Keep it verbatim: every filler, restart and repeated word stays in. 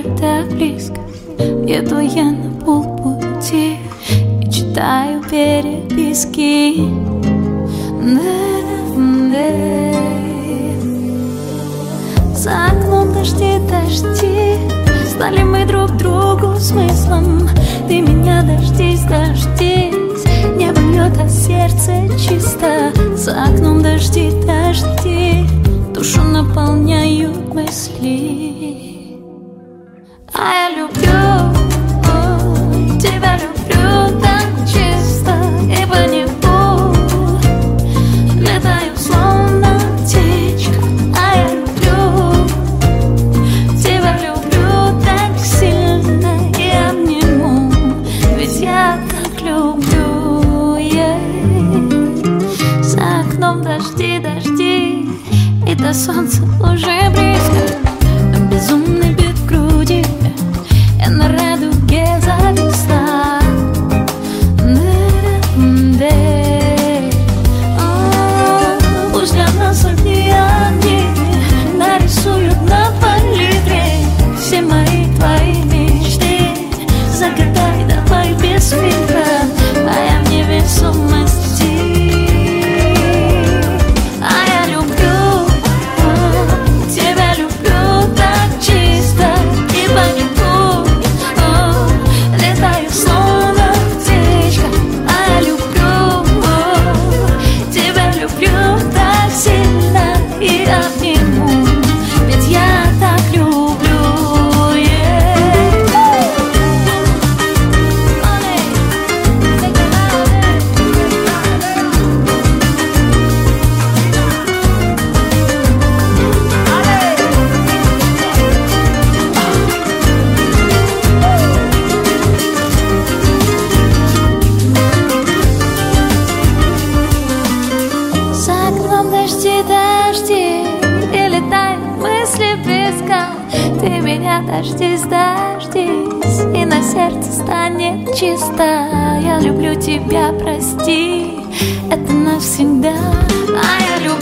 так близко. Еду я на полпути и читаю переписки. За окном дожди, дожди, стали мы друг другу смыслом. Ты меня дождись, дождись, небо льет, а сердце чисто. За окном дожди, дожди, душу наполняют мысли. А я люблю, о, тебя люблю так чисто, и по небу летаю словно птичка. А я люблю, тебя люблю так сильно и обниму, ведь я так люблю, yeah. За окном дожди, дожди, и до солнца уже близко. Безумный бит в груди, я на радуге зависла. Пусть для нас одни огни нарисуют на палитре все мои твои мечты. Загадай, давай без фильтра, а я в невесомости. Ты меня дождись, дождись, и на сердце станет чисто. Я люблю тебя, прости, это навсегда. А я люблю